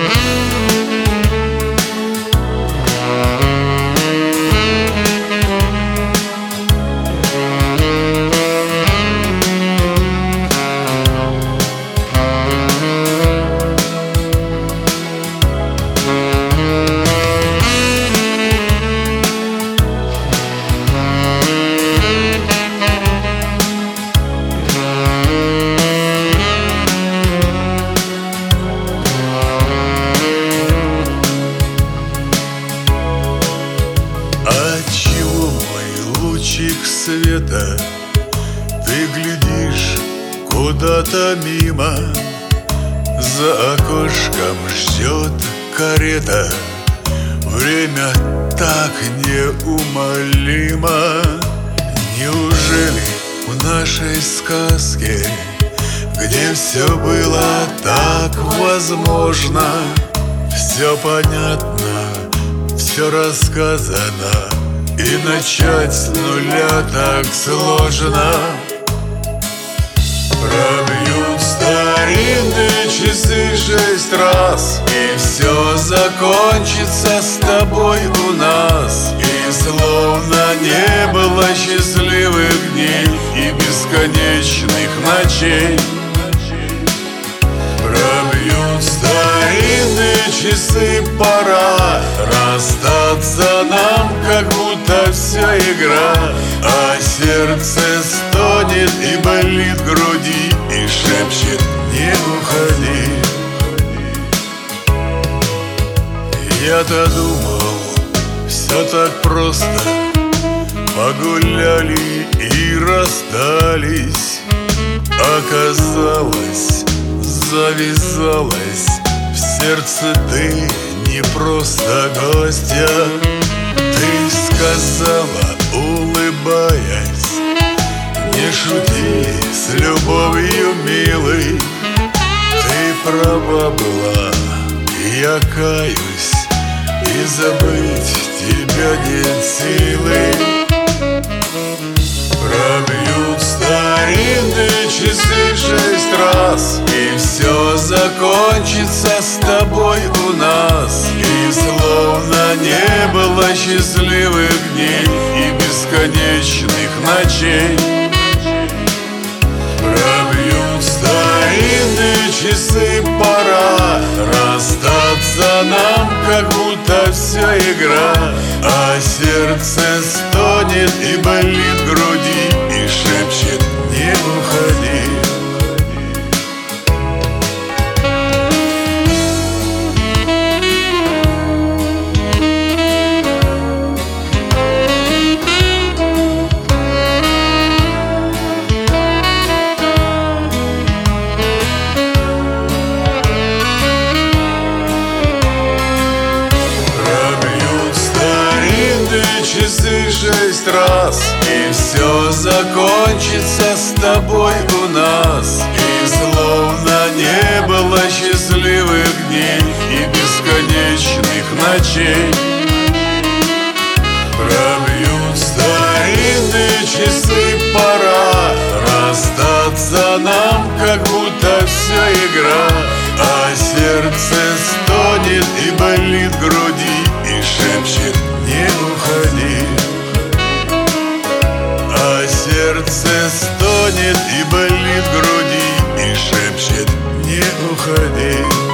Отчего, мой лучик света, ты глядишь куда-то мимо? За окошком ждет карета, время так неумолимо. Неужели в нашей сказке, где все было так возможно, все понятно, все рассказано, и начать с нуля так сложно? Пробьют старинные часы 6 раз, и все закончится с тобой у нас. И словно не было счастливых дней и бесконечных ночей. Пробьют старинные часы, пора расстаться нам, как будто вся игра. А сердце стонет и болит в груди, и шепчет: не уходи. Я-то думал, все так просто, погуляли и расстались. Оказалось, завязалась в сердце ты не просто гостья. Ты сказала, улыбаясь: не шути с любовью, милый. Ты права была, я каюсь, и забыть тебя нет силы. Пробьют старинные часы 6 раз, и все закончится с тобой у нас. И словно не было счастливых дней и бесконечных ночей. Пробьют старинные часы, пора расстаться нам, как будто вся игра. А сердце стонет и болит в груди, и шепчет: не уходи. Часы 6 раз, и все закончится с тобой у нас. И словно не было счастливых дней и бесконечных ночей. Пробьют старинные часы, пора расстаться нам, как будто вся игра. А сердце стонет и болит в груди, и шепчет: не уходи. А сердце стонет и болит в груди, и шепчет: не уходи.